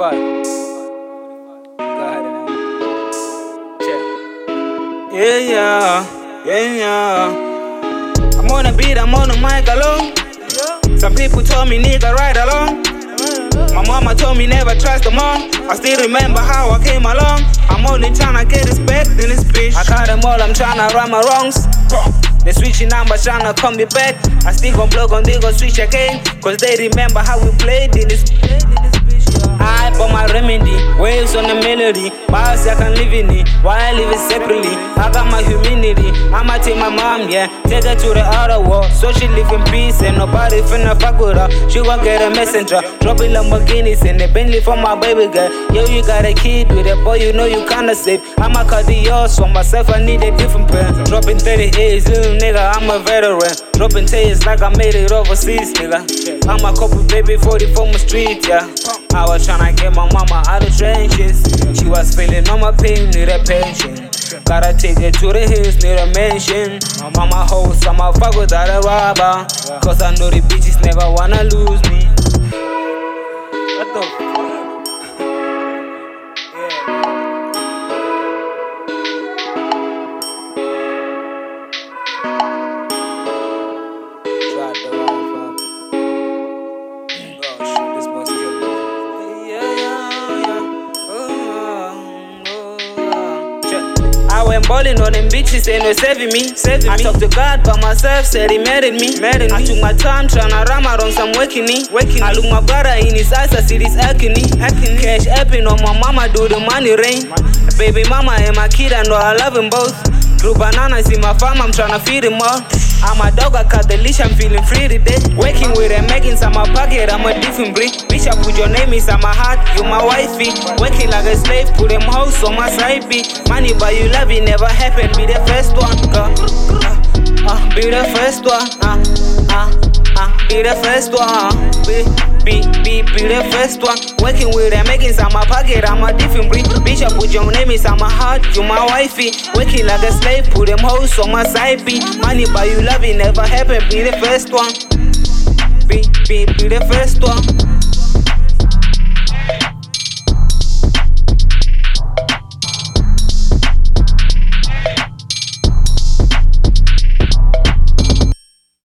45. Go ahead and check. Yeah. I'm on a beat, I'm on the mic alone. Some people told me nigga ride along. My mama told me never trust them all. I still remember how I came along. I'm only tryna get respect in this bitch. I caught them all, I'm tryna right my wrongs. They switching numbers, tryna come me back. I still gon' plug on, they gon' switch again. Cause they remember how we played in this bitch. I bought my remedy, waves on the melody. Bars I can live in it, while I live it separately. I got my humility, I'ma take my mom, yeah. Take her to the outer world, so she live in peace. And nobody finna fuck with her, she gon' get a messenger. Dropping Lamborghinis and the Bentley for my baby girl. Yo, you got a kid with a boy, you know you kinda safe. I'ma cut the yours for myself, I need a different pair. Dropping 38, little nigga, I'm a veteran. Dropping tails like I made it overseas, nigga. I'm a couple baby 40 from the street, yeah. I was tryna get my mama out of trenches. She was feeling all my pain, need a pension. Gotta take it to the hills, need a mansion. My mama hoes, I'ma fuck without a robber. Cause I know the bitches never wanna lose me. What the fuck? I went ballin' on them bitches, ain't no saving me. I talked to God by myself, said he married me. I took my time tryna ram around some waking. I look my brother in his eyes, I see this agony. Cash apping on my mama, do the money rain. Baby mama and my kid, I know I love them both. Grew bananas in my farm, I'm tryna feed them all. I'm a dog, I cut the leash, I'm feeling free today. Waking with them Meggins, I'm a pocket, I'm a different breed. Bitch, I put your name inside my heart, you my wifey. Waking like a slave, put them hoes on my side beat. Money but you love it never happened, be the first one. Be the first one. Be the first one. Be the first one. Working with them Meggins, I'm a pocket, I'm a different breed. Bitch, I put your name inside my heart, you my wifey. Working like a slave, put them hoes on my side beat. Money but you love it never happened, be the first one. Be the first one.